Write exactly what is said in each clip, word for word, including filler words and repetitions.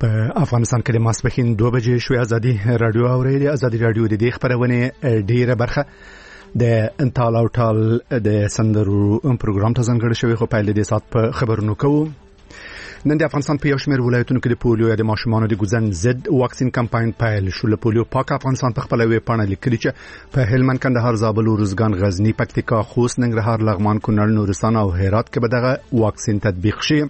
په افغانستان کې د ماسپښین دوه بجې شوې. ازادي رادیو اورېدي. ازادي رادیو د دې خبرونه ډیره برخه د انټال او ټال د سندرو پروګرام ته ځانګړی شوی، خو په دې سات په خبرونو کوو. نن د افغانستان په یو شمېر ولایتونو کې د پولیو یا د ماشومانو د ګوزن ضد واکسین کمپاین پیل شو. له پولیو پاک افغانستان په خپل ویب پاڼه لیکلي چې په هلمند، کندهار، زابل، روزګان، غزنی، پکتیکا، خوست، ننګرهار، لغمان، کونړ، نورستان او هرات کې به دغه واکسین تطبیق شي.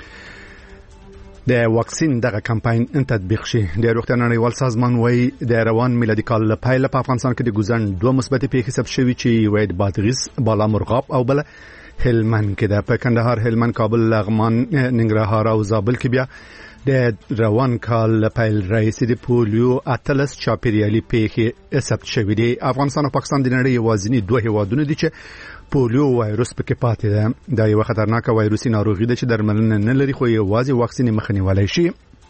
د واکسین دغه کمپاین ان تطبیق شي. د روغتیا نړیوال سازمان وايي د روان میلادي کال لپاره په افغانستان کې د ګوزن دوه مثبت پیښې ثبت شوي چې وید بادغیس، بالا مرغاب او بل هلمند کې ده. په کندهار، هلمند، کابل، لغمان، ننګرهار او زابل کې بیا د روان کال پیل رئیس د پولیو اتلس چاپیریالي پیښې ثبت شوي دي. افغانستان او پاکستان د نړۍ یوازینی دوه هیوادونه دي چې پولیو وایروس پکې پاتې ده. دا یو خطرناک وایروسي ناروغي ده چې درملنه نه لري، خو یوازې واکسین مخه نیولای شي.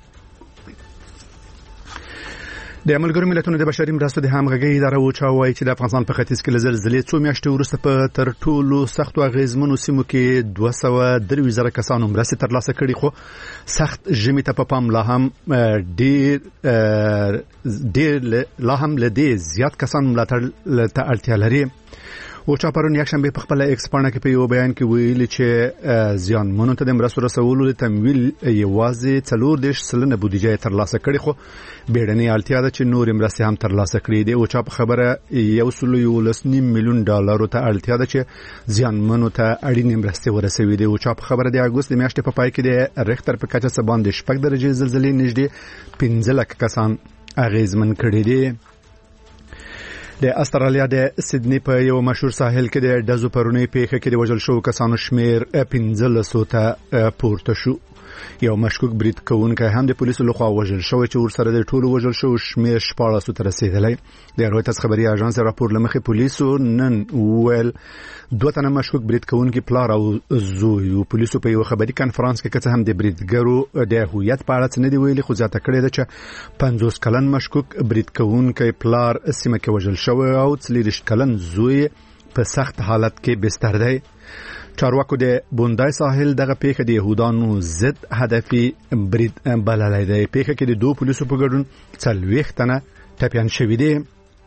د ملګرو ملتونو د بشري مرستو د همغږۍ اداره اوچا وایي چې د افغانستان په ختیځ کې زلزلې څو میاشتې وروسته په تر ټولو سختو اغیزمنو سیمو کې دوه سوه درې زره کسانو مرستې ترلاسه کړي، خو سخت ژمي ته په پام لا هم ډیر ډیر لا هم لدې زیات کسان ملاتړ ته اړتیا لري. اوچا پرون یکشنبه په خپل ایکس پاڼه کې په یو بیان کې ویلي چې زیانمنو ته د مرستو رسولو د تمویل یوازې څلور دېرش سلنه بودیجه ترلاسه کړي، خو بیړنۍ اړتیا ده چې نور مرستې هم ترلاسه کړي. د اوچا په خبره یو سل یولس نیم میلیون ډالرو ته اړتیا ده چې زیانمنو ته اړینې مرستې ورسوي. د اوچا په خبره د اګوست د میاشتې په پای کې د ریختر په کچه څه باندې شپږ درجې زلزلې نږدې پنځه لک کسان اغیزمن کړي دي. د استرالیا د سیدنی په یو مشهور ساحل کې د ډزو پرونی پیښه کې د وژل شوو کسانو شمیر پنځلس ته پورته شو. یو مشکوک برید کوونکی هم د پولیسو لخوا وژل شوی چې ورسره د ټولو وژل شوو شمیر شپاړس ته رسیدلی. د رویټرز خبري اژانس راپور لمخې پولیسو نن ویل دوه تنه مشکوک برید کوونکي پلار او زوی او پولیسو په یو خبري کانفرنس کې کڅ هم د بریدګرو د هویت په اړه څه نه دی ویلي، خو ځاته کړی ده چې پنځوس کلن مشکوک برید کوونکی پلار سیمه کې وژل شوی او څلوېښت کلن زوی په سخت حالت کې بستر دی. چارواکو د بوندای ساحل دغه پیښه د يهودانو ضد هدفي برید بللای دی. پیښه کې د دوه پولیسو په ګډون څلوېښت تنه ټپیان شوي دي.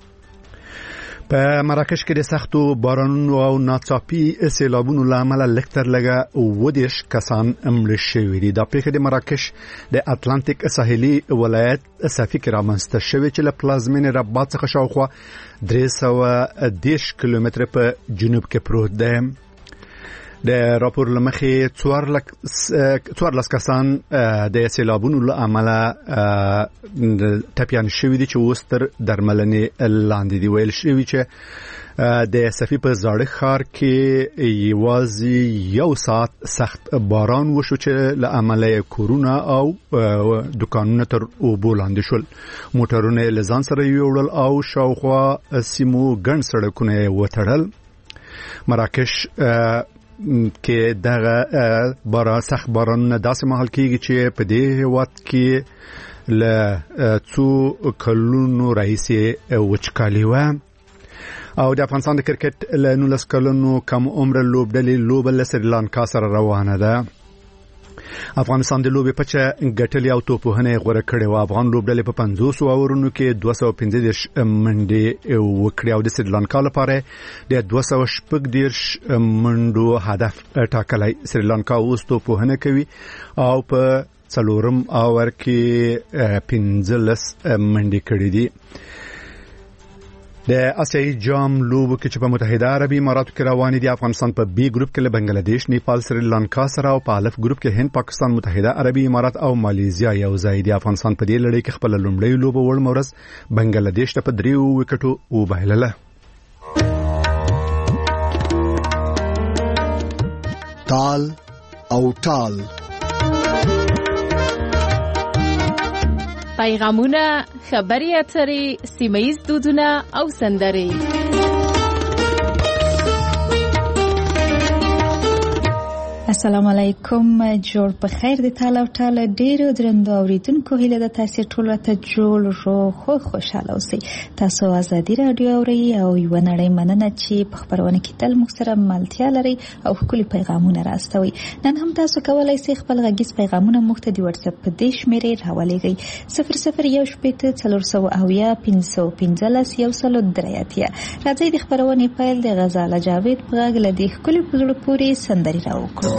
په مراکش کې د سختو بارانونو او ناڅاپي سیلابونو له امله لکتر لګه اووه دېرش کسان مړه شوي دي. دا پیښه د مراکش د اتلانتیک ساحلي ولایت صفي کې رامنځته شوې چې له پلازمینې رباط څخه شاوخوا درې سوه دېرش کیلومتره په جنوب کې پروت دی. د راپور لمخې څوارلس کسان د سیلابونو له امله ټپیان شوي دي چې اوس تر درملنې لاندې دي. ویل شوي چې د صفي په زاړه ښار کې یوازې یو ساعت سخت باران وشو چې له امله کورونه او دکانونه تر اوبو لاندې شول. موټرونه له ځان سره یوړل او شاوخوا سیمو ګڼ سړکونه وتړل. مراکش کې دغه باران سخت بارانونه داسې مهال کېږي چې په دې هېواد کې له څو کلونو راهیسې وچکالي وه. او د افغانستان د کرکټ له نولس کلونو کم عمره لوبډلې لوبه له سریلانکا سره روانه ده. افغانستان د لوبې پچه ګټلې او توپوهنه غوړه کړې و. افغان لوبډلې په پنځوس اورونو کې دوه سوه پنځه دېرش منډې وکړې او د سریلانکا لپاره د دوه سوه شپږ دېرش منډو هدف ټاکلی. سریلانکا اوس توپوهنه کوي او په څلورم اور کې پنځلس منډې کړې دي. د اسیایي جام لوبو کې چې په متحده عربي اماراتو کې روان دي، افغانستان په بي ګروپ کې له بنگلاديش، نیپال، سریلانکا سره او په الف ګروپ کې هند، پاکستان، متحده عربي امارات او ماليزیا یو ځای دي. افغانستان په دې لړۍ کې خپل لومړی لوبه وړ مورز بنگلاديش ته په دریو وکټو وبایلله. تال او ټال پیغامونه، خبري اترې، سیمه‌ییز دودونه او سندرې. السلام علیکم، جوړ په خیر د تعالی او تعالی ډیرو درنو اوریدونکو، هیله ده تاسو ټول ته جوړ رو خو خوشاله اوسئ. تاسو ازادي رادیو اورئ او یو نړۍ مننه چې په خبرونه کې تل مخسره ملتیا لري او خپل پیغامونه راستوي. نن هم تاسو کولای شئ خپل غږیز پیغامونه موږ ته د واتس اپ په دې شمیرې راولېږئ صفر صفر یو شپږ څلور سوه اویا پنځه پنځلس یو سل درې اتیا. راځئ د خبرونې پیل د غزاله جاوید په غږ له دې ښکلي په زړه پورې سندرې راوکړو.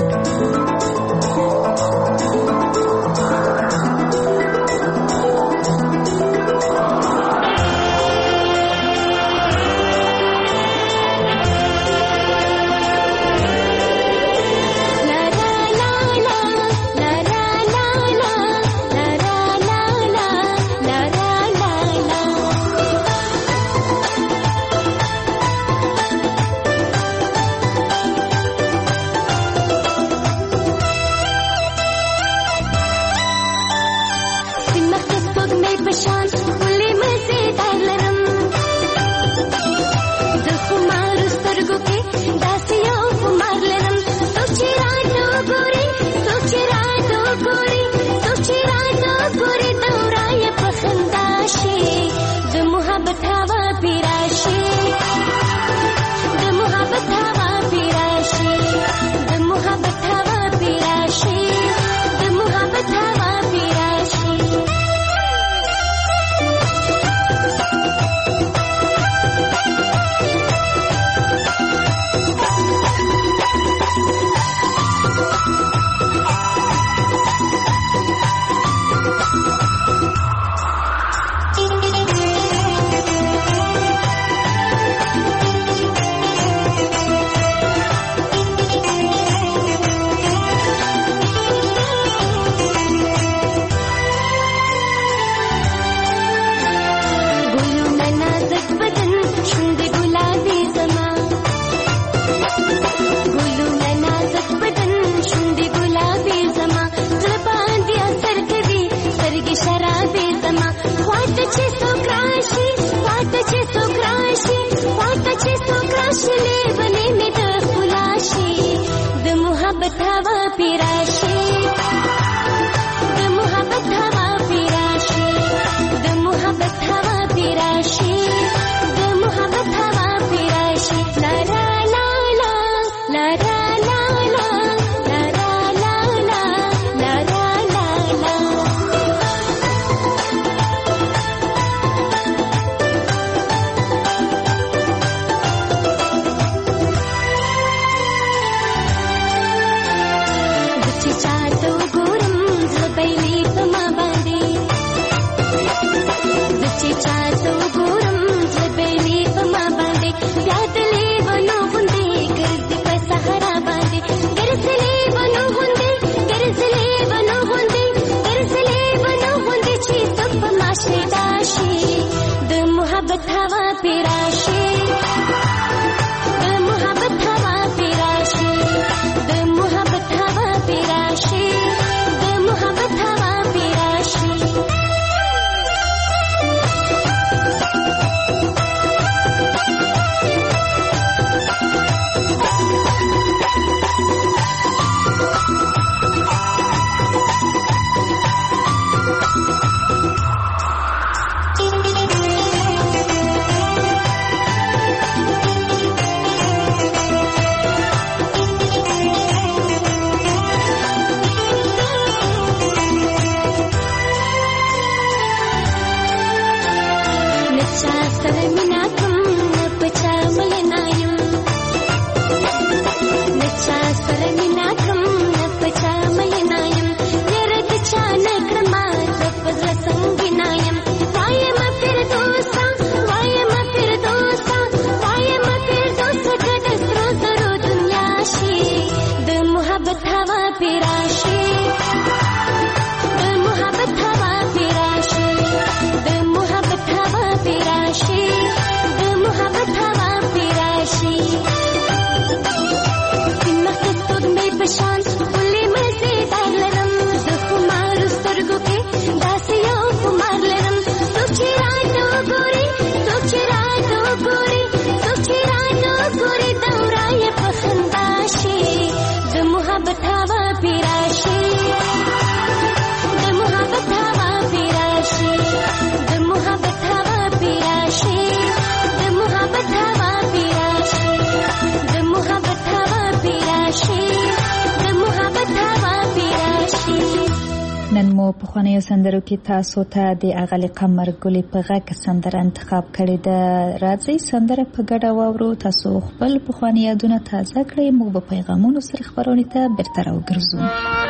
پخوانیو سندرو کې تاسو ته د اغلی قمر ګلې په غږ سندره انتخاب کړې ده. راځئ سندره په ګډه واورو. تاسو خپل پخواني یادونه تازه کړئ. موږ به پیغامونو سره خپرونې ته بیرته راوګرځو.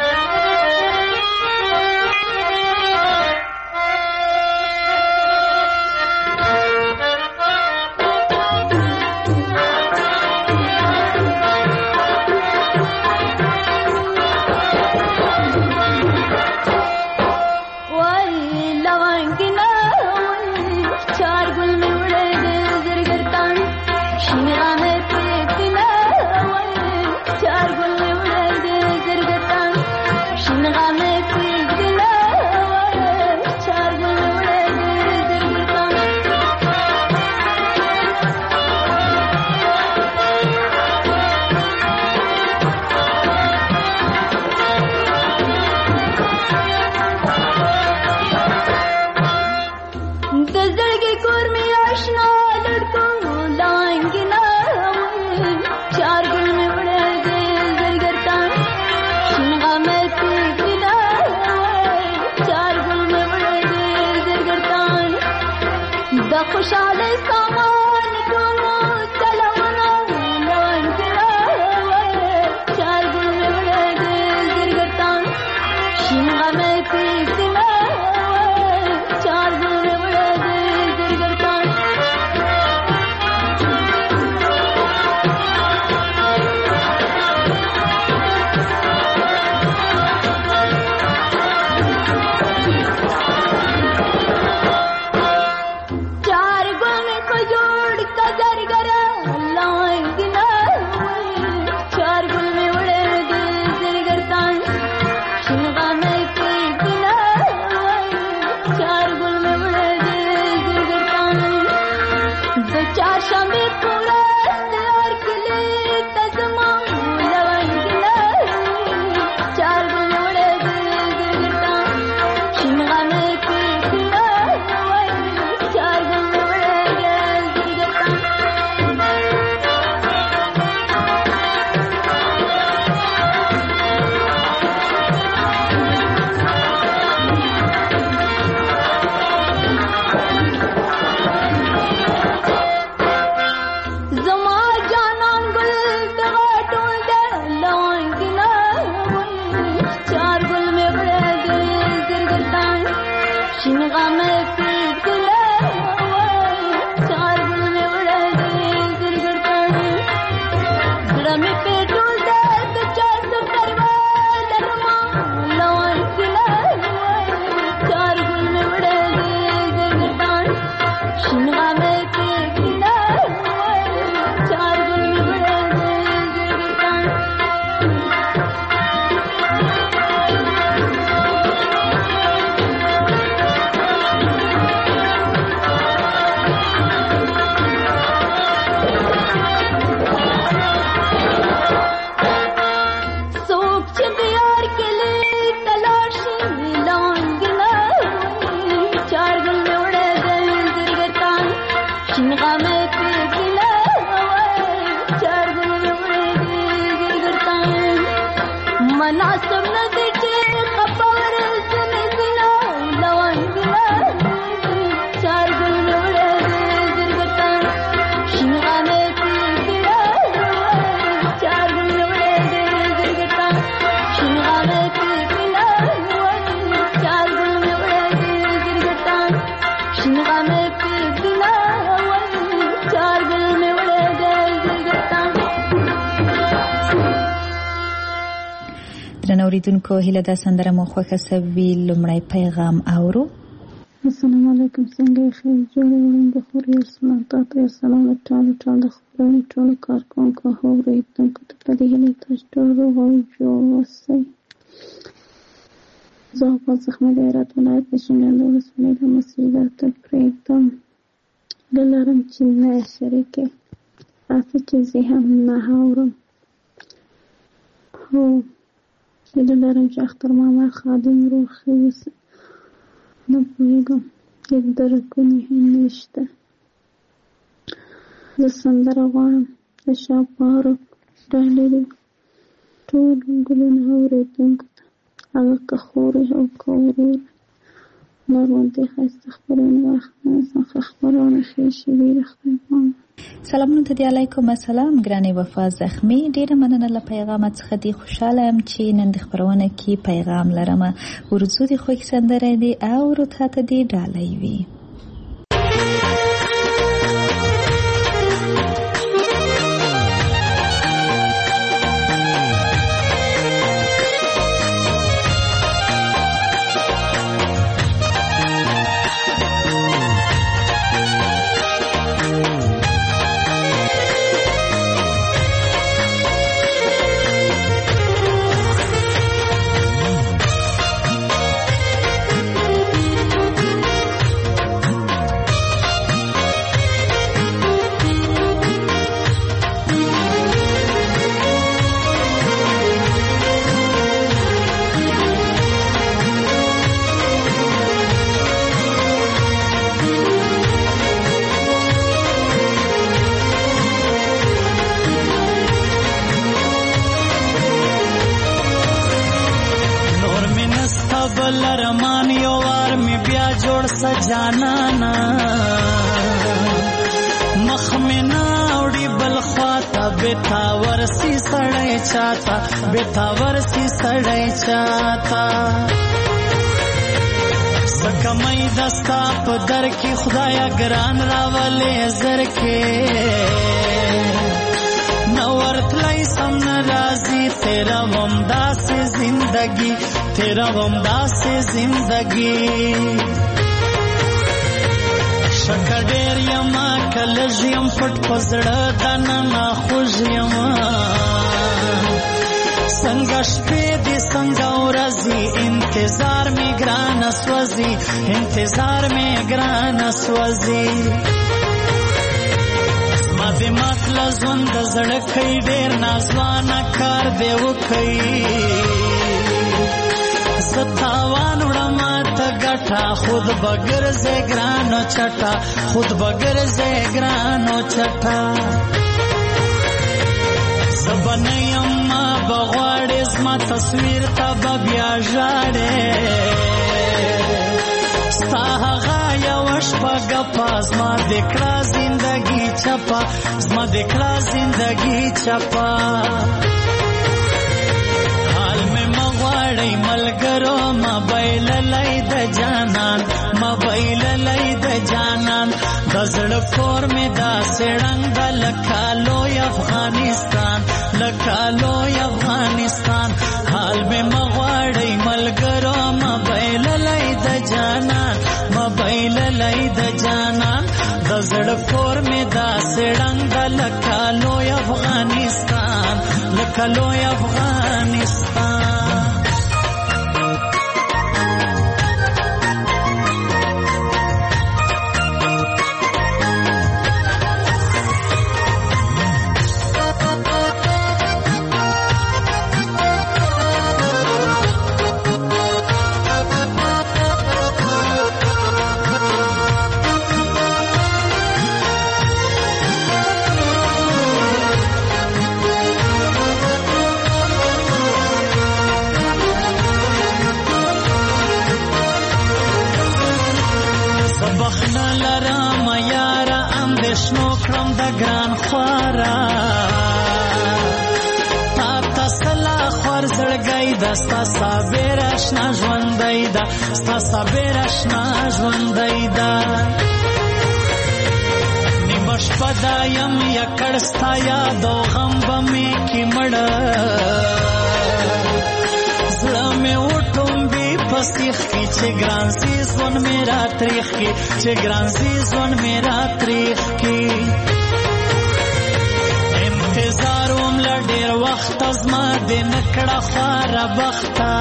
اوریدونکو هیله ده سندره مو خوښه سوي. لومړی پیغام اورو. السلام علیکم. څنګه یې؟ خیر جوړې وړم د خوري اسمان تا ته سلام د ټالو ټال د خبرونې ټولو کارکوونکو اورېدونکو ته په دې هیله تاسو ټول روغ او جوړ اوسئ. زه غوښتل څخه د هرات ولایت د شینډنډ ولسوالۍ د مسیحا ته پرېږدم. زه لرم چې نه شریکې راځه چې زه هم نه اورم. هو هیله لرم چې اختر ماما خادم روغ اوسي. نه پوهېږم هېڅ درکونه هم نشته. زه سندره غواړم د شاپاروک ډالري ټول ګلونه اورېدونکو ته، هغه که خور او که ورور. نورونده هست خبرون وقت نزن خبرون خیلی شویر خیلی. سلامونه ته دی علیکم السلام ګرانې وفا زخمی ډیره مننه له پیغام څخه دی خوشاله ام چې نن د خبرونه کې پیغام لرم ورزو دی خو سندره دی او ورته ته دی ډالۍ وی. लरमान यो वार में ब्या जोड़ सजाना ना मख में ना उड़ी बलख्वाता बेतावर सी सड़े चाता बेतावर सी सड़े चाता सकमई दस्ता पदर की खुदाया ग्रान रावले जर के नवरत लाई सम राजी तेरा वमदा से जिंदगी तेरा वमदा से जिंदगी शकडेर यमा कलजियम फट पजड़ा दनना खुजियमा संगश पे दे संगौरजी इंतजार में ग्रान स्वजी इंतजार में ग्रान स्वजी मादे मतला ژوند زړکې ډېر نازوانه کار دی وکړي ستاوان وړما ته ګټه خود بګر زه ګرانو چټا خود بګر زه ګرانو چټا زبنیم ما بغواړې زما تصویر ته به بیا ژاړې ستا هغه یوه شپه ګپه زما د کړه زندګي چپه زما د کړه زندګي چپه حال مې مه غواړئ ملګرو موبایل لای د جانان موبایل لای د جانان د زړه کور مې داسې ړنګ ده لکه لوی افغانستان لکه لوی افغانستان حال مې مه غواړئ ملګرو موبایل لای د جانان موبایل لای د جانان د زړه کور مې داسې ړنګ ده لکه لوی افغانستان لکه لوی افغانستان ګران خوارا تا تسلا خور زړګی د ستا صابر آشنا ژوندی دا ستا صابر آشنا ژوندی دا نیمه شپه دا یم یکړ ستا یاد او غم به مې کې مړه زړه مې وټومبي په سیخ کې چې ګران سي ژوند مې را تریخ کې چې ګران سي ژوند مې را تریخ کې انتظار وم له ډېر وخته زما د نکړه خواره بخته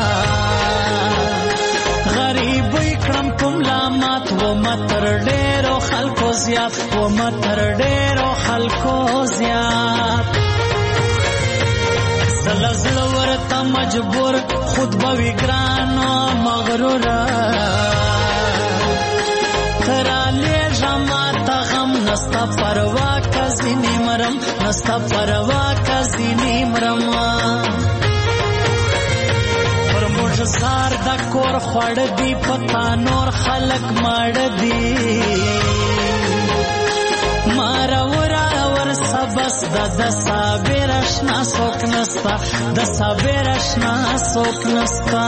غریبۍ کړم په ملامت ومه تر ډېرو خلکو زیات ومه تر ډېرو خلکو زیات زله زړه ورته مجبور خود به وي ګران و مغروره ته رالېږه ماته غم نسته پروا که ځینې مرم نسته پروا که ځینې مرم پر موږ بازار د کور خوړ دی پتا نور خلق مړ دی مارا ورا ور سبس د د صابر اشنا سوک نستا د صابر اشنا سوک نستا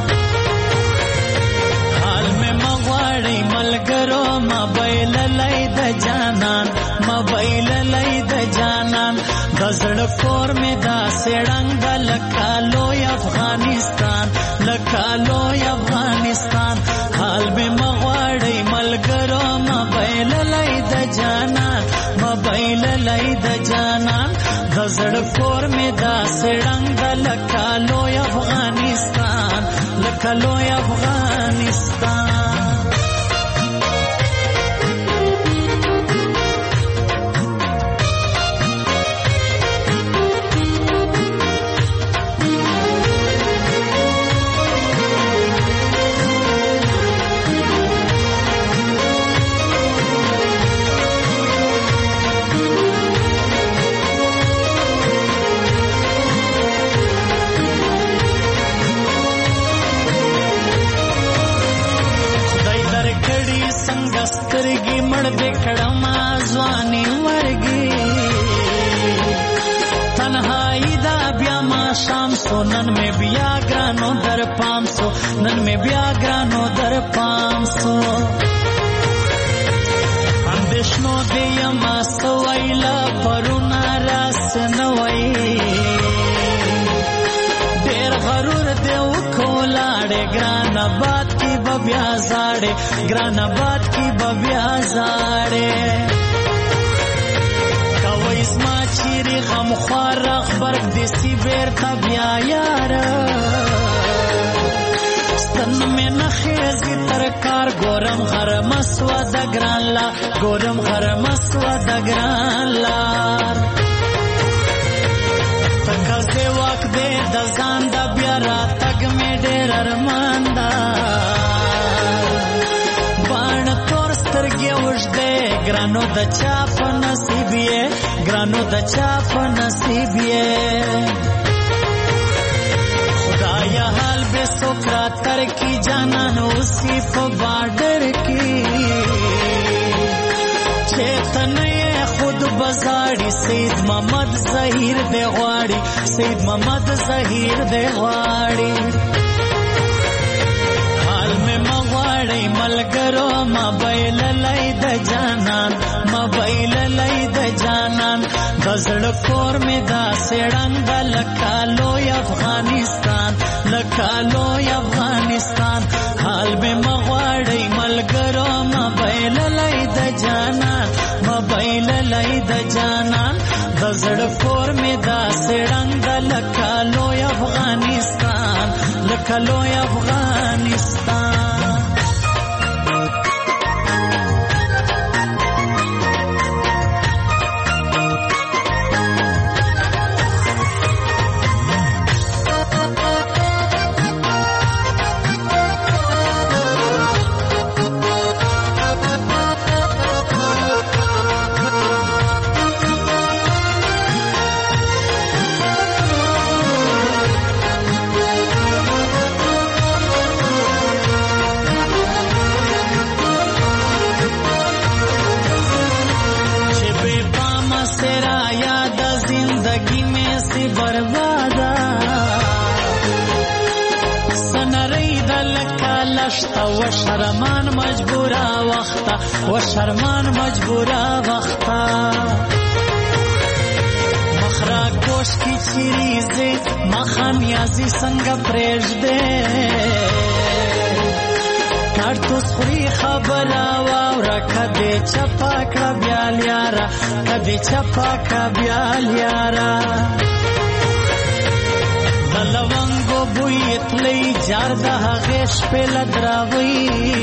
حال میں مغواړی ملګرو موبایل لای د جانان موبایل لای د جانان دزړ کور می دا سړنګ لکالو افغانستان لکالو افغانستان حال میں مغواړی ملګرو موبایل لای د جانان موبایل لای د جانان دزړ کور می دا سړنګ لکالو افغانستان لکالو افغانستان سترګي مړ دې کړم ځواني ورګي تنهایی دا بیا ما شام سو نن میں بیا ګرانو در پام سو نن میں بیا ګرانو در پام سو اندیشنو دې ما سوایلا پرونا راس نوای ډېر غرور دې وکولاړې ګران باد کی بیا زاړې ګران باد کی بیا زاړې کوي زما چیرې غم خوار خبر دې سی بیرته بیا یار ستن مې نخېزي تر کار ګورم غر مسوا د ګران لا ګورم غر مسوا د ګران لار تکازه واک دې د ځان د بیا را تګ مې ډېر ارمان دا ګرانو د چا په نصیب یې ګرانو د چا په نصیب یې خدایا حال به سوکرا تر کی جانان اوسی په بارډر کی چیتنه خود بزاړي سید محمد ظهیر دی غواړي سید محمد ظهیر دی غواړي مغواړی ملګرو موبایل لای د جانان موبایل لای د جانان دزړ کور می دا سړنګ لکالو افغانستان لکالو افغانستان حال به مغواړی ملګرو موبایل لای د جانان موبایل لای د جانان دزړ کور می دا سړنګ لکالو افغانستان لکالو افغانستان و شرمان مجبورا وقتا و شرمان مجبورا وقتا مخرا گوش کی چیریزی مخانیازی سنگ پریش دے کارتوس خوری خبر آوارا کدی چپا کا بیال یارا کدی چپا کا بیال یارا لونګو بوی اتلی جار د هغه شپه لدراوي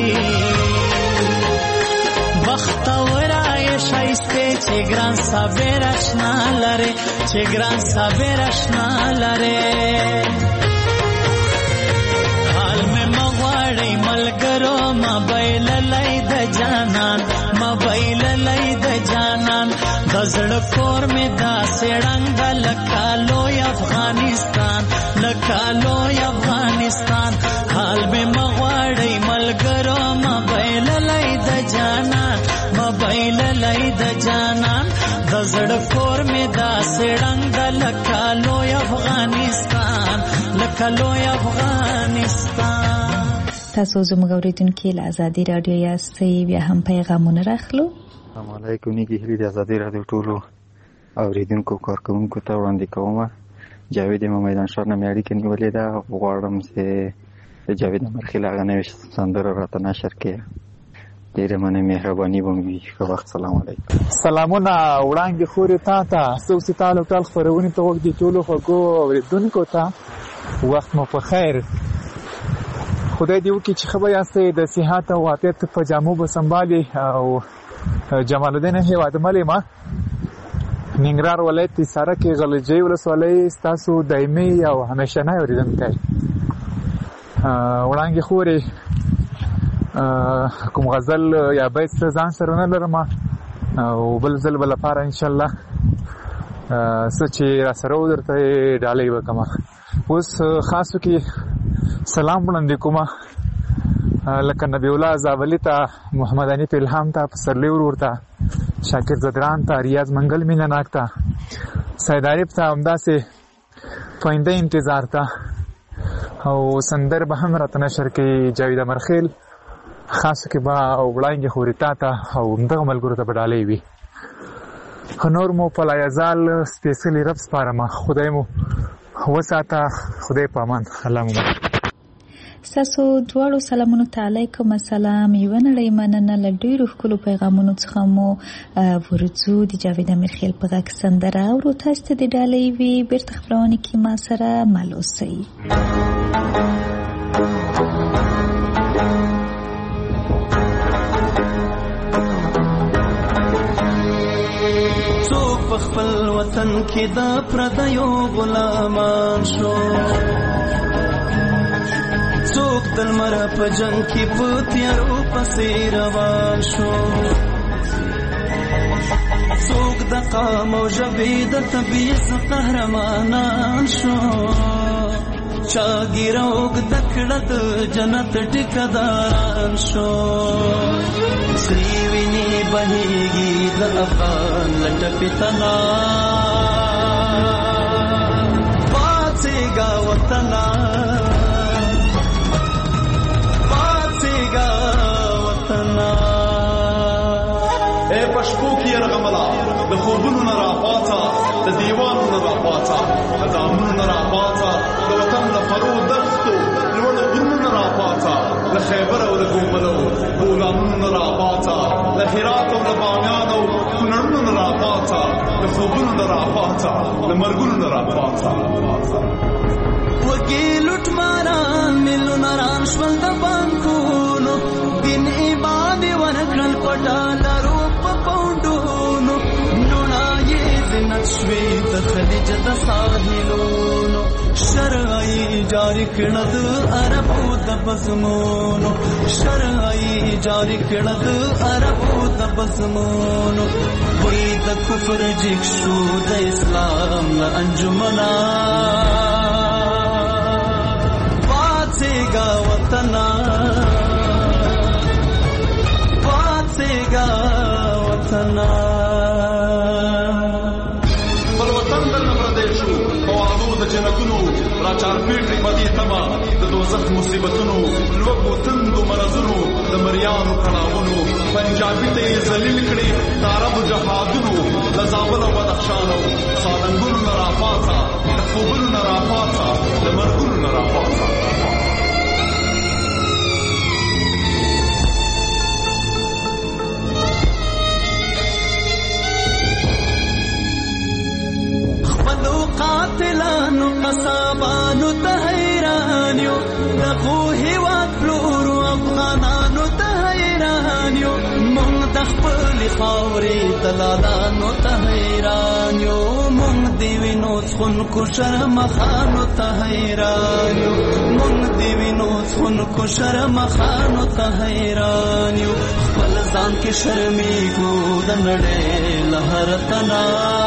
وخت ورای شایسته چې ګران صبر آشنا لره چې ګران صبر آشنا لره حال مې مغواړی ملګرو موبایل لای د جانان موبایل لای د جانان دزړ کور می دا سړنګ لکالو افغانستان لکالو افغانستان لکلوی افغانستان. تاسو زموږ اورېدونکي له ازادي راډیو یاستئ، بیا هم پیغامونه راخلو. السلام علیکم. نیږي هیلې د ازادي راډیو ټولو اورېدونکو کارکوونکو ته وړاندې کوم. جاوید یم میدان ښار نه مې اړیکه نیولې ده. غواړم چې د جاوید امرخیل هغه نوې سندره راته نشر کړي. ډېره مننه، مهرباني به مې وي. ښه وخت. سلام علیکم. سلامونه وړاندې خورې تا ته، څوک چې تا له ټول خپرونې ته غوږ دي، ټولو خوږو اورېدونکو ته وخت مو په خیر. خدای دې وکړي چې ښه به یاستئ، د صحت او عافیت په جامو به سنبالي. او جمال الدین هیوادمل یم، ننګرهار ولایت حصاره کې غلجۍ ولسوالۍ، ستاسو دایمي او همیشنی اورېدونکی. وړاندې خورې کوم غزل یا بیت ځان سره نه لرم، او بل ځل به لپاره انشاءالله څه چې را سره و درته ډالۍ وکړم. اوس خاصو کې سلام وړاندې کوم لکه نبی الله زاولي ته، محمد حنیف الهام ته، پسرلی ورور ته، شاکر زدران ته، ریاض منګل مینه ناک ته، سید عارف ته، همداسې پاینده انتظار ته، او سندر به هم راته نشر کوي جاوید امرخیل. خاصو کې به وړاندې خورې تا ته او همدغه ملګرو ته به ډالۍ وي. نور مو په لایزال سپېڅلي رب سپارم. خدای مو وساته، خدای په امان. الله مو ستاسو دواړو سلامونو ته علیکم السلام. یوه نړۍ مننه. له ډېرو ښکلو پیغامونو څخه مو ورځو د جاوید امرخیل په غږ سندره اورو. تاسو ته د ډالۍ وي. بېرته خپرونې کې ما سره مل اوسئ. څوک په خپل وطن کې د پردیو غلامان شو، څوک د لمر په جنګ کې په تیارو پسې روان شو، څوک د قام او ژبې د تبعیض قهرمانان شو، چا ږیره اوږده کړه د جنت ټیکهداران شو. سرې وینې بهېږي د افغان له ټپې تنا، پاڅېږه وطنه، پاڅېږه وطنه. ای په شپو کې یرغمله، د خوبونو نه راپاڅه، د دیوالو نه راپاڅه، د دامونو نه راپاڅه، د وطن د فرو دښتو لوړو غرونو نه راپاڅه، له خیبر او له ګوملو بولانونو نه راپاڅه، له هرات او له بامیان او کونړونو نه راپاڅه، د خوبونو نه راپاڅه، له مرګونو نه راپاڅه. وږي لوټماران میلیونران ران شول د بانکونو، دین ایمان یې ورکړل په ډالرو په پونډونو، لوڼه یې زینت شوې د خلیج د ساحلونو، شرعي جاری کړه د عربو د بزمونو، شرعي جاری کړه د عربو د بزمونو. وای د کفر جګ شو د اسلام له انجمنا، پاڅېږه وطنه، پاڅېږه وطنه. بل وطن درنه پردی شو په وعدو د جنتونو، را چارپېټې بدې تمه د دوزخ مصیبتونو، لوږو تندو مرضونو د مریانو کړاوونو، پنجابي ته یې ذلیل کړي د عربو جهادونو، له زابل او بدخشان او سالنګونو نه راپاڅه، د خوبونو نه راپاڅه، د مرګونو نه راپاڅه. قاتلانو قصابانو ته حیران یو، دغو هېواد پلورو افغانانو ته حیران یو، مونږ د خپلې خاورې دلالانو ته حیران یو، مونږ د وینو څښونکو شرمخانو ته حیران یو، مونږ د وینو څښونکو شرمخانو ته حیران یو. خپل ځان کې شرمېږو د نړۍ له هر تنا،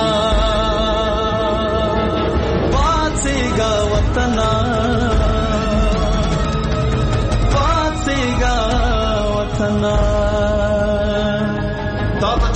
پاڅېږه وطنه، پاڅېږه وطنه. تا ته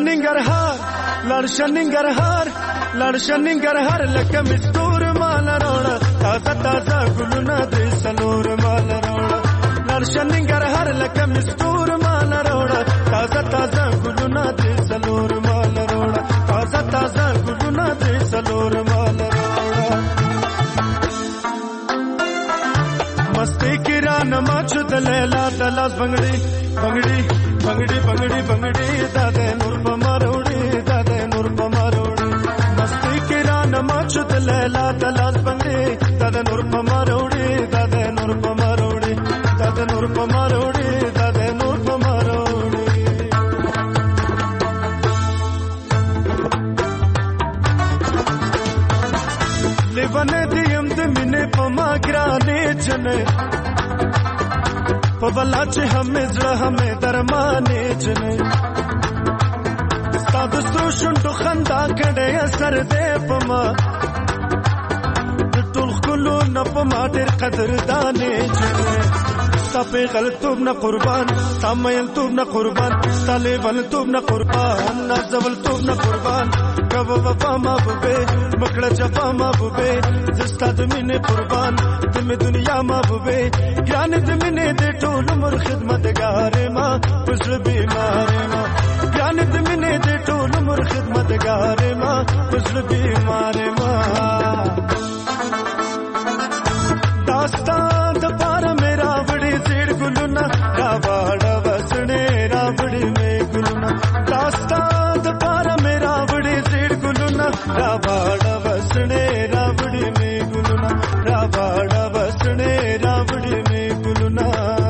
شننګرهار لړ شننګرهار لړ شننګرهار لکه مستور مال روړه تازه تازه ګلونه دې سلور مال روړه لړ شننګرهار لکه مستور مال روړه تازه تازه ګلونه دې سلور مال روړه تازه تازه ګلونه دې سلور مال روړه مستی کرا نماچ دلیلا دلاس بنگړي بنگړي بنگړي بنگړي بنگړي داده نور پماروړي داده نور پماروړي مستی کرا نماچ دلیلا دلاس بنگړي داده نور پماروړي داده نور پماروړي داده نور پماروړي داده نور پماروړي لیوانه دیم د مینې پما ګرانې چنه په بلا چې همې زړه همې درمانې چنه ستا د سترو شونډو خندا کړې اثر دې پما د ټول ښکلو نه پما ډېر قدردانې چنه ستا پیغلتوب نه قربان ستا میلتوب نه قربان ستا لیونتوب نه قربان نازولتوب نه قربان کبه وفا محبوبې مکړه جفا محبوبې زستا د مینې قربان د مې دنیا محبوبې ګرانې د مینې د ټول عمر خدمتګارې ما په زړه بیمارې ما ګرانې د مینې د ټول عمر خدمتګارې ما په زړه بیمارې ما داستان د پاره مې راوړې زیړ ګلونه راواړه وسړې راوړې مې ګلونه داستان د پاره مې راوړې زیړ ګلونه راواړه وسړې راوړې مې ګلونه راواړه وسړې راوړې مې ګلونه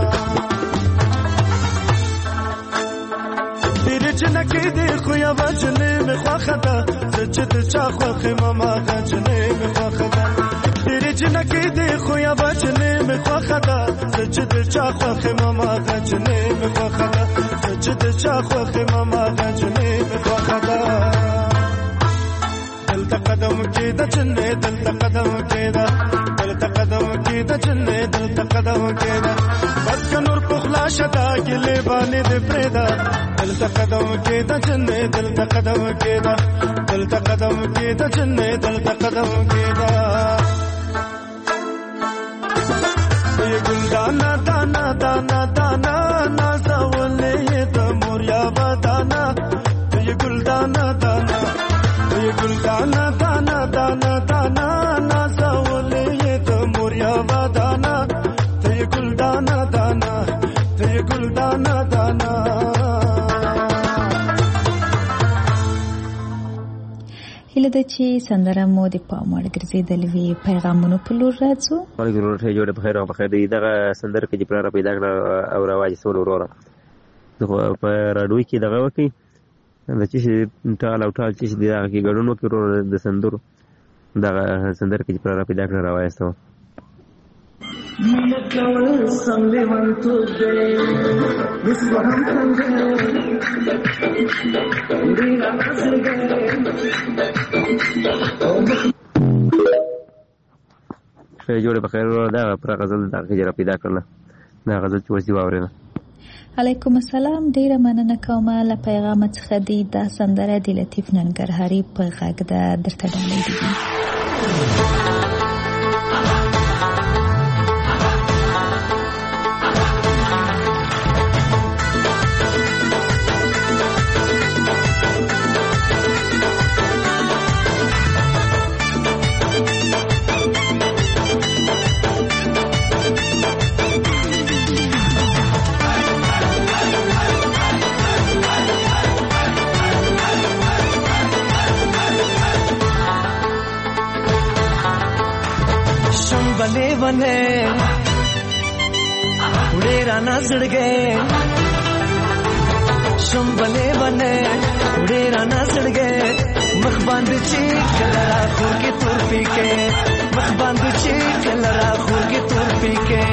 ډېرې جنکې دې خو یا وجنې مې خوښه ده زه چې د چا خوښې ماما غجنې مې خوښه ده ډېرې جنکې دې خو یا وجنې مې خوښه ده زه چې د چا خوښې ماما غجنې مې خوښه ده زه چې د چا خوښې ماما غجنې مې خوښه ده دلته قدم کېده جنې دلته قدم کېده دلته قدم کېده جنې دلته قدم کېده بس که نور پخلا شده ګلې باندې دې پرېږده دلته قدم کېده جنې دلته قدم کېده دلته قدم کېده جنې دلته قدم کېده ये गुलदाना दाना दाना दाना नाज़ावले ये तो मोरिया दाना ये गुलदाना दाना ये गुलदाना दाना दाना दाना नाज़ावले ये तो मोरिया दाना ये गुलदाना दाना ये गुलदाना दाना هله د چې سندره مو د پاموړ ګرځېدل وی پیغامونو په لور راځو وعلیکم السلام جوړه بخیر او بخیر دی دغه سندره کې چې پلان پیدا کړ او راوځي سول وروره دغه په راډیو کې دغه وکی د چې ټال او ټال چې دغه کې ګډونو کې وروره د سندرو دغه سندره کې چې پلان پیدا کړ راوځي من کول څنګه وانتو دې وسوهم څنګه دې راځي ښه جوړه بخیر دا پر غزل دا کې را پیدا کړل دا غزل چې وځي واورینه علیکم السلام ډیره مننه کوم له پیغام څخه دی دا سندره د لطیف ننګرهاري په غږ ده درته ډالۍ دي बने बने उड़े राना सड़ गए शम बने बने उड़े राना सड़ गए मखबान बिची कलरा खूर की तुर पी के मखबान बिची कलरा खूर की तुर पी के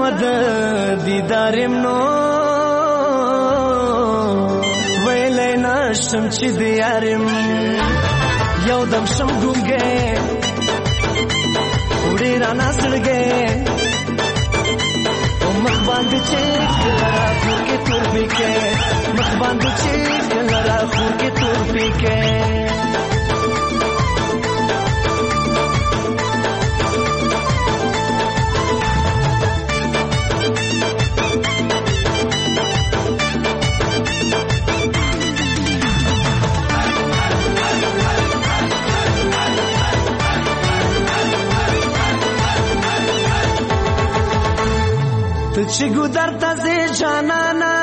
مد دیدارم نو ویلې نشم چې دیارم یو دم شم ګونګې وړي رانا سړګې مخ باندې چې لرا خور کې تور پکې مخ باندې چې لرا خور کې تور پکې چې ګودر تازه جانانا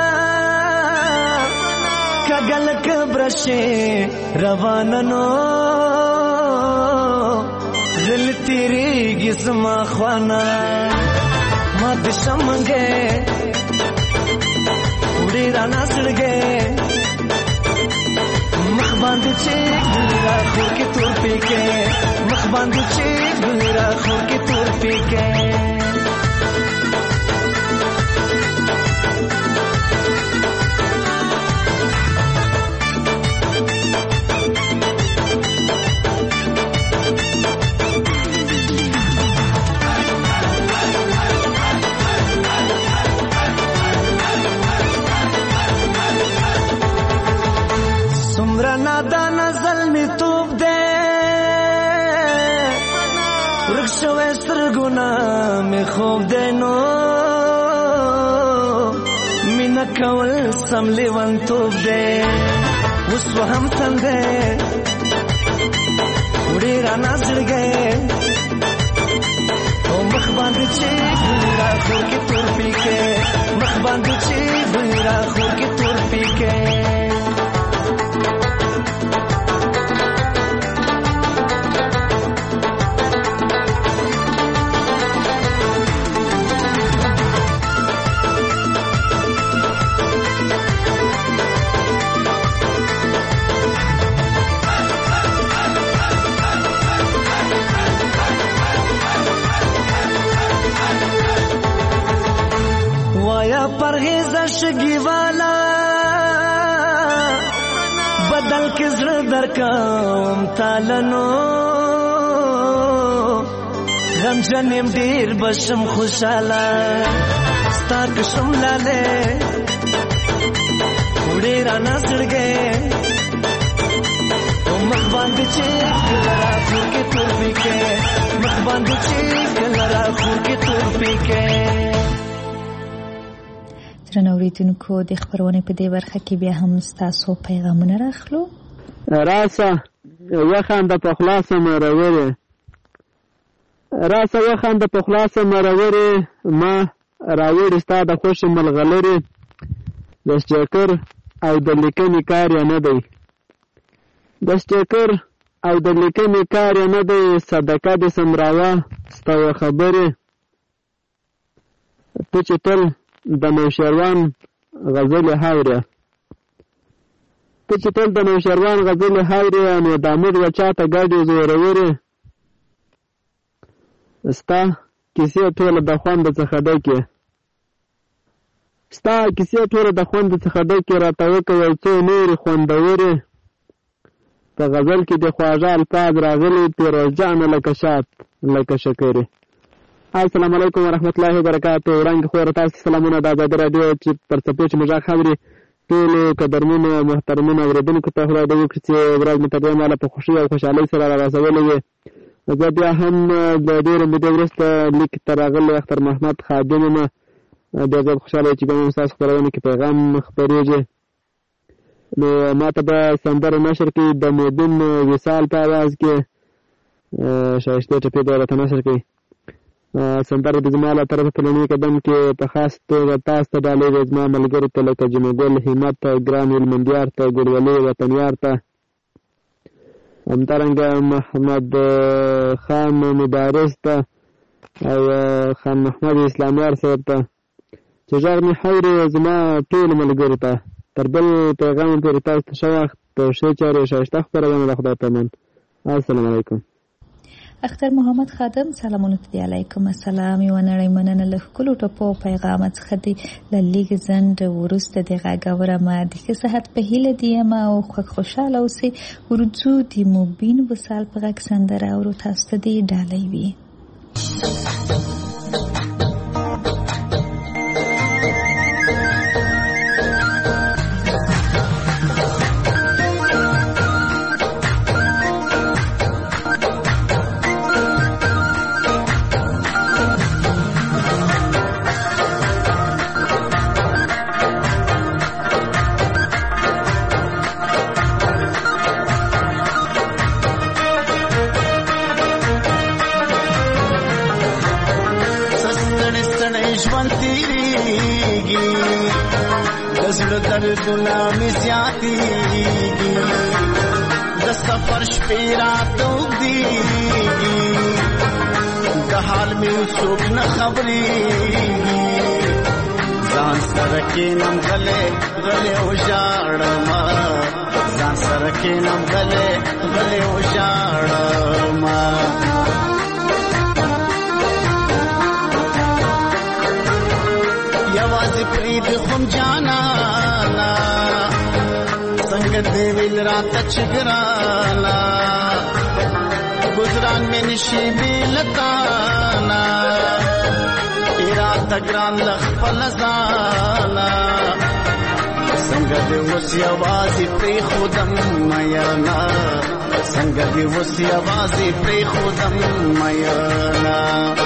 کګل کبرشه روانانو دل تیریږي زما خوانا ما د شمنګې وړي رانا سړګې مخ باندې چې ګلرا خور کې تور پکې مخ باندې چې ګلرا خور کې تور پکې نادان ظلمی توب دے رکشوے سرگونا میں خوب دے نو مینا کول سملی ون توب دے اس وهم تن دے اڑی رانا سڑ گئے او مخ باندې چې ګلرا خور کې تور پکې مخ باندې چې ګلرا خور کې تور پکې پرهیز شگی والا بدل کے زړه درکم تالنو غم جنم ډیر بشم خوشاله ستا کشم لاله وړي رانا سړګې او مخ باندې چې لرا خور کې تور پکې مخ باندې چې لرا خور کې تور پکې نوریدونکو د خبرونه په دې برخه کې بیا هم تاسو پیغامونه راخلو راسه وخند په خلاصه مرورې راسه وخند په خلاصه مرورې ما راوړې ستاد خوش ملغلره د سټیکر او د لیکنې کار نه دی د سټیکر او د لیکنې کار نه دی صدقه د سمراوه ستو خبره ته چې تل د نوشروان غزل هاوره ته چې تل د نوشروان غزل هاوره نو د امید وچاته ګاډي زوروري ستا کیسه ټول د خوند څخه ډکه ستا کیسه ټول د خوند څخه ډکه راته وکوي څو نور خوندوري په غزل کې د خواجه الفاظ راغلي پیروزجان لکه شات لکه شکرې السلام علیکم ورحمت الله وبرکاته ورنګ خو تاسو سلامونه د آزاد رادیو چې پر څپې چې مجا خبري ټول قدرمنو محترمینو اوریدونکو ته خدای دې وکړي چې ورځ متداوم مال په خوشي او خوشحالي سره راځولې وي زه بیا هم د ډېر مده وروسته لیک ترغل اختر محمد خادم ما د زړه خوشاله چې کوم تاسو خبرونه کې پیغام خبرېږي نو ماته به سندره نشر کې د مودن وصال په आवाज کې شایسته ټپې دورته نشر کې سندره د زماله طرف په لنی قدم کې په خاص توګه تاسو ته ډالې زما ملګرو ته لکه جمعګل همت ګران المندیار ته ګلولي وطنیار ته همدارنګه محمد خان مبارز ته او خان محمد اسلامیار صاحب ته چې ژغ مې حورې زما ټول ملګرو ته تر بل پیغام پورې تاسو ته ښه وخت په ښې چارې ښایسته خپرونه د خدای په امان السلام علیکم اختر محمد خادم سلامونه دی علیکم السلام یو نړۍ مننه له کلو ټپو پیغام څخه دی للیګ زند ورسته دی غاګوره ما د صحت په هیله دی ما او خوشاله اوسې ورځو دی مبین وسال په غک سندره او تاسو دی ډالۍ وی दर्दना में ज्यादीगी द सफर शपेरा तोगदीगी द हाल में सोच न खबरीगी जान सरके नम गले गले उजाड़मा जान सरके नम गले गले उजाड़मा यवाज प्रीत खुम जाना संगत दिल रात चिगराना गुजरान में निशीबी लताना इराद ग्रान लख पलजाना संगत उसी आवाज़ी पे खुदम मयाना संगत उसी आवाज़ी पे खुदम मयाना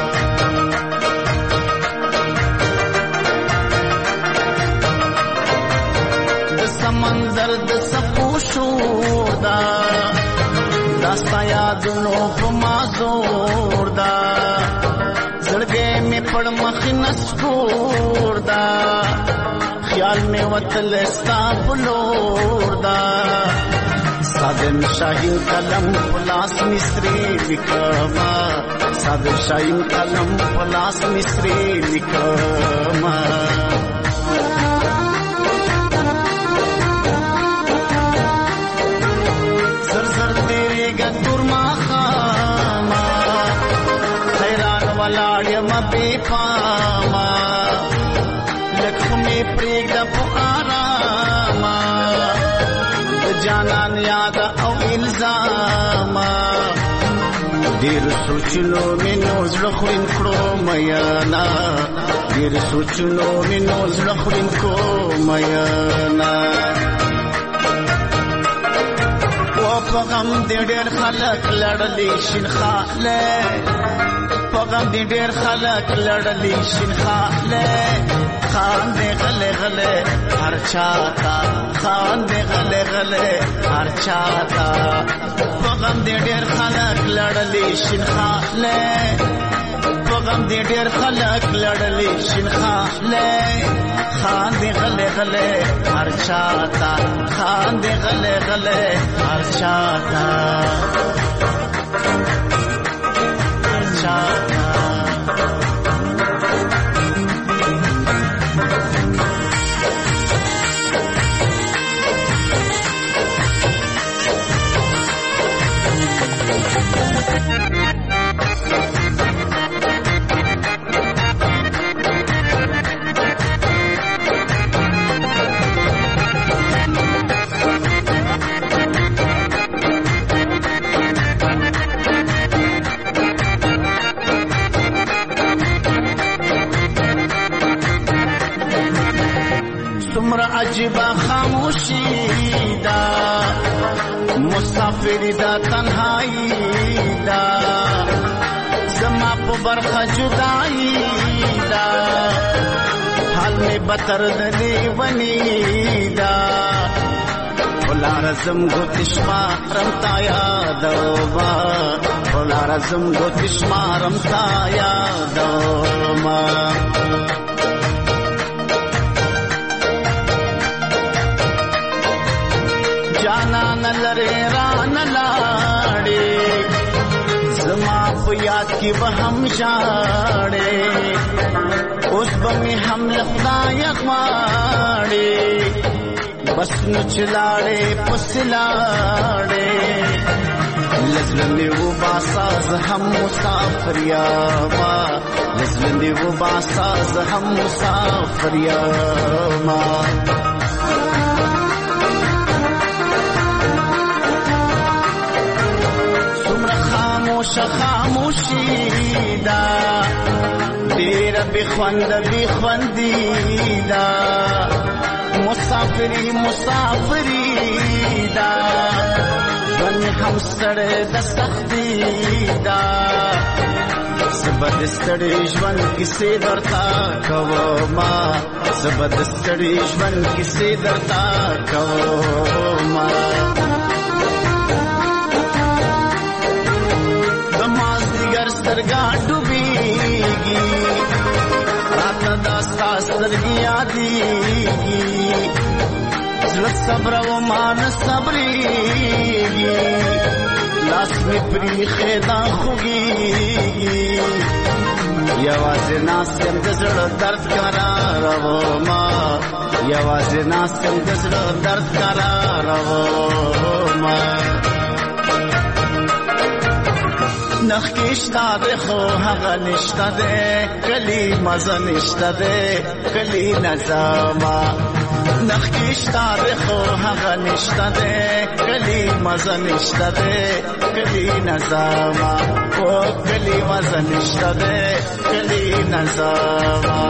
समंदर द सपूशोदा दास्ता यादनो फमाजोरदा जड़गे में पड़ मखनस कोरदा ख्याल में वतल स्ताबलोरदा सादन शाहीन कलम पलास मिस्री लिखमा सादन शाहीन कलम पलास मिस्री लिखमा बेपामा लक्ष्मी प्रेग आरामा जाना याद औ इल्जामा देर सोचलो में नोजल खुइन करो मयाना देर सोचलो में नोजल खुइन को मयाना वो पगम देर खलक लड़ली शिनखाले पगम दी ढेर खलक लड़ली शिनखाले खान दे गले गले हर चाहता खान दे गले गले हर चाहता पगम दी ढेर खलक लड़ली शिनखाले पगम दी ढेर खलक लड़ली शिनखाले खान दे गले गले हर चाहता खान दे गले गले हर चाहता अजीबा खामोशी दा मुसाफिर दा तन्हाई दा जमा पे बरखा जुदाई दा हाल में बतर दली बनी दा फुला रज़म गो तिश्मा रमता यादवा फुला रज़म गो तिश्मा रमता यादवा जाना न लरे रान लाड़े जमा याद की वहम जाड़े उस बमी हम लखदायक माड़े बस नुचलाड़े पुसलाड़े لزلمی و باساز هم مسافر یاما لزلمی و باساز هم مسافر یاما سمر خاموش خاموشی دا دیر بخوند بخوندی دا مسافری مسافری دا ژوند هم ستړی د سختي دا زه د ستړي ژوند کیسې درته کومه زه د ستړي ژوند کیسې درته کومه د مازدیګر سترګه ډوبېږي راته دا ستا سترګې یادېږي زړه صبر و مان صبرېږي لاس مې پریښی دا خوږېږي یوازې ناست یم د زړه درد قرارومه یوازې ناست یم د زړه درد قرارومه نخکې شته دی خو هغه نشته دی کلي مزه نشته دی کلي نظامه نخکې شته دی خو هغه نشته دی کلي مزه نشته دی کلي نظامه او کلي مزه نشته دی کلي نظامه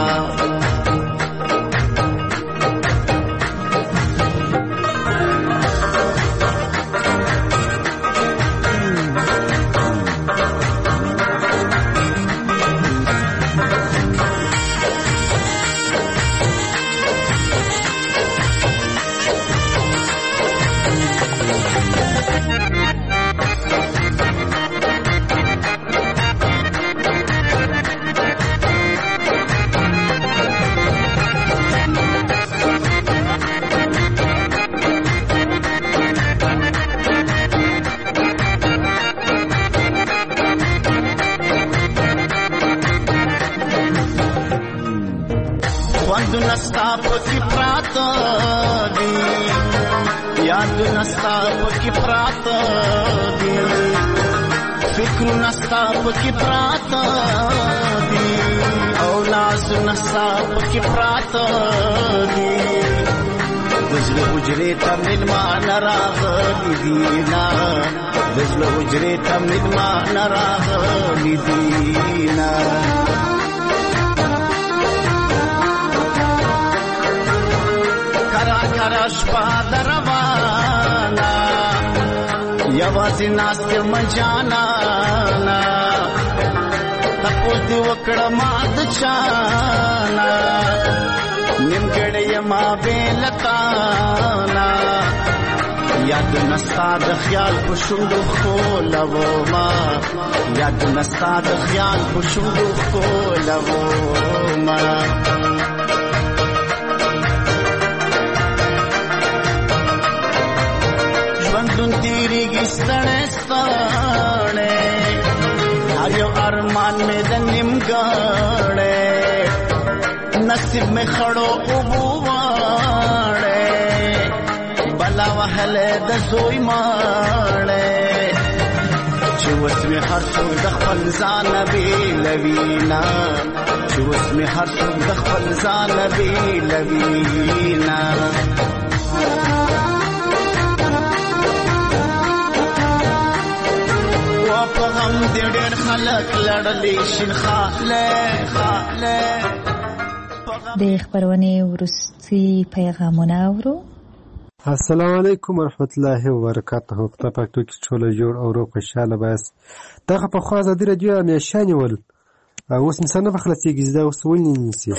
یادونه ستا پکې پراته دي یادونه ستا پکې پراته دي فکرونه ستا پکې پراته دي او لاسونه ستا پکې پراته دي د زړه حجرې ته مېلمانه راغلي دي نه د زړه حجرې ته مېلمانه راغلي دي نه شپا دروانا یوازې ناست مجانا تپوس دې وکړه ما د چانا نیمګړی ما بېلتانا یادونه ستا د خیال په شونډو ښکلومه یادونه ستا د خیال په شونډو ښکلومه ژوندون تېرېږي ستړی ستړی هر یو ارمان مې د نیمګړی نصیب مې خړو اوبو واړی بلا وهلی د زوی ماړی چې اوس مې هر څوک د خپل ځانه بېلوي نه چې اوس مې هر څوک د خپل ځانه بېلوي نه په غم دې ډېر خلک لړلي شین خاله خاله د خبرونې وروستي پیغامونه اورو. السلام علیکم ورحمت الله وبرکاته. په پښتو کې ټول جوړ او روغ خوشاله بس دغه په خوا ازادي رادیو همیشه نیول اوس انسان په خلاصيږي دا اوس ولني نيسي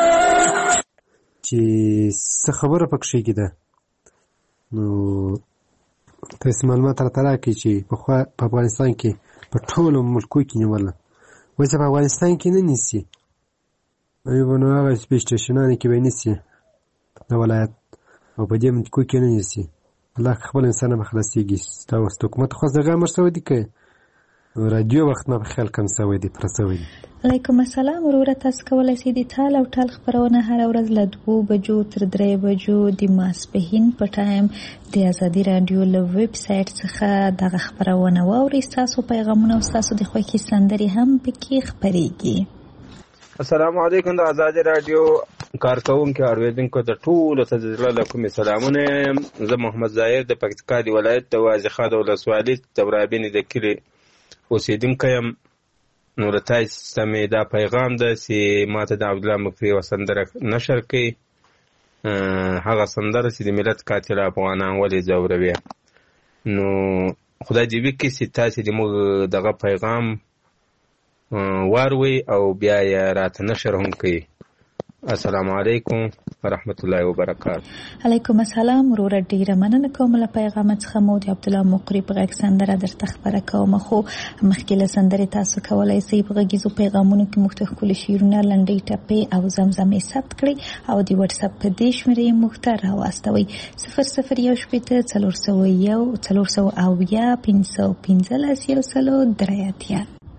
چې څه خبره پکې کېده نو تاسو معلومات راته راکړئ چې په خوا په افغانستان کې په ټولو ملکو کې نیول وایي په افغانستان کې نه نیسي ایو نو هغه سپیشتشنانه کې به نیسي د ولایت او په دې ملکو کې نه نیسي الله خپل انسان به خلاصيږي دا اوس حکومت خو ځګه مرسته ودی کوي رادیو وخت نه په خیال کم سوی دی پره سوی دی. علیکم السلام وروره، تاسو کولی شئ د تال او ټال خپرونه هره ورځ له دوو بجو تر درې بجو د ماسپښین په ټایم د ازادي راډیو له ویب سایټ څخه دغه خپرونه واورئ. ستاسو پیغامونه او ستاسو د خوښې سندرې هم پکې خپریږي. السلام علیکم. د ازادي راډیو کارکونکو او اوریدونکو د ټولو ته د زړه له کومې سلامونه یم. زه محمد ظاهر د پکتیکا د ولایت د واځخا د ولسوالۍ د ورابینې د کلي اوسېدونکی یم. نو له تاسې څخه مې دا پیغام ده چې ما ته د عبدالله مکري یوه سندره نشر کړي، هغه سندره چې د ملت قاتل افغانان ولې ځوروي. نو خدای دې وکړي چې تاسې د موږ دغه پیغام واروئ او بیا یې راته نشر هم کوي. السلام علیکم ورحمت الله وبرکاته. علیکم السلام وروره، ډیره مننه کوم له پیغامت څخه. مو د عبدالله مقری په غږ سندره درته خپره کوم، خو مخکې له سندرې تاسو کولی شئ په غږیزو پیغامونو کې موږ ته ښکلي شعرونه، لنډۍ ټپې او زمزمې ثبت کړئ او د وټساپ په دې شمېرې یې موږ ته راواستوئ: صفر صفر یو شپېته څلور سوه یو څلور سوه اویا پنځه سوه پنځلس یو سلو درې اتیا.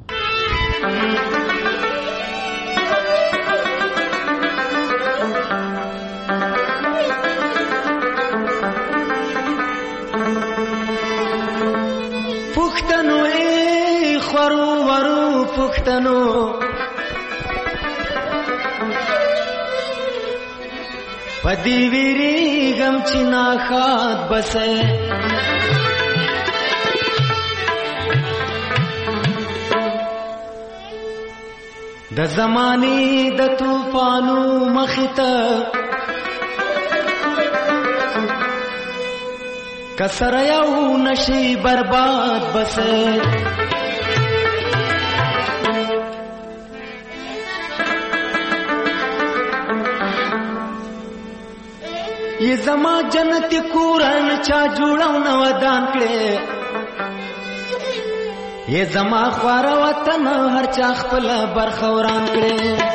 پښتنو ای خورو ورو پښتنو، پدی ویریږم چې ناښاد بسې، د زمانې د طوفانو مخې ته کسر یو نشي برباد بسه. یہ زما جنت کورن چا جوړاو نو ودان کړي، یہ زما خوار وطن هر چا خپل برخوران کړي،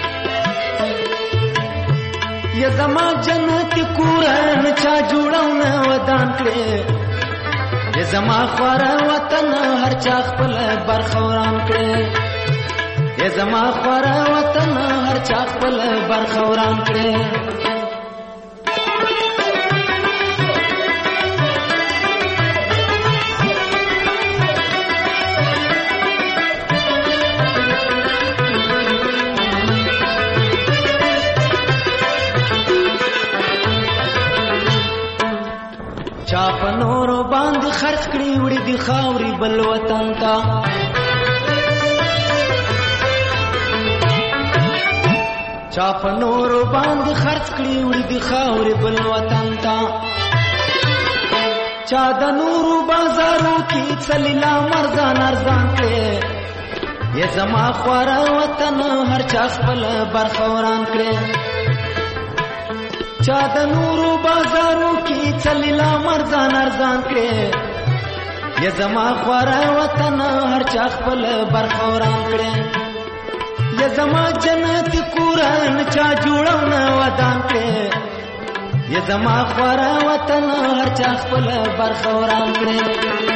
یہ زما جنت کورن چا جوړاو نو ودان کړي، یہ زما خوار وطن هر چا خپل برخوران کړي، یہ زما خوار وطن هر چا خپل برخوران کړي. چا په نورو باندې خرڅ کړي وړي د خاورې بل وطن ته، چا په نورو باندې خرڅ کړي وړي د خاورې بل وطن ته، چا د نورو بازارو کې څلیلا مرزان ارزان کړي، یې زما خواره وطن هر چا خپل برخوران کړي، چا د نورو بازارو کې څلیلا مرزان ارزان کړي، یا زما خواره وطن هر چا خپل برخوران کړي، یا زما جنت کورن چا جوړاو نه ودان کړي، یا زما خواره وطن هر چا خپل برخوران کړي.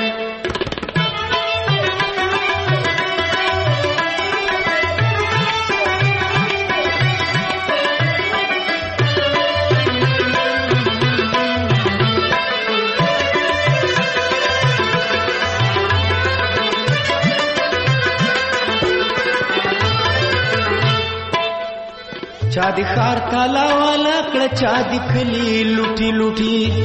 چا دی خار تالا والا کړه، چا دی کلی لوټي لوټي،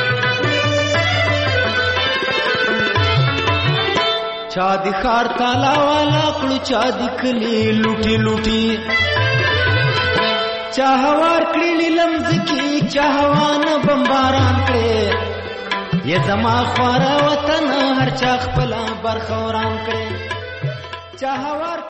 چا دی خار تالا والا کړه، چا دی کلی لوټي لوټي، چا هوار کړي لمز کی، چا هوان بمباران کړي، یا زما خواره وطن هر چا خپل برخوران کړي، چا هوار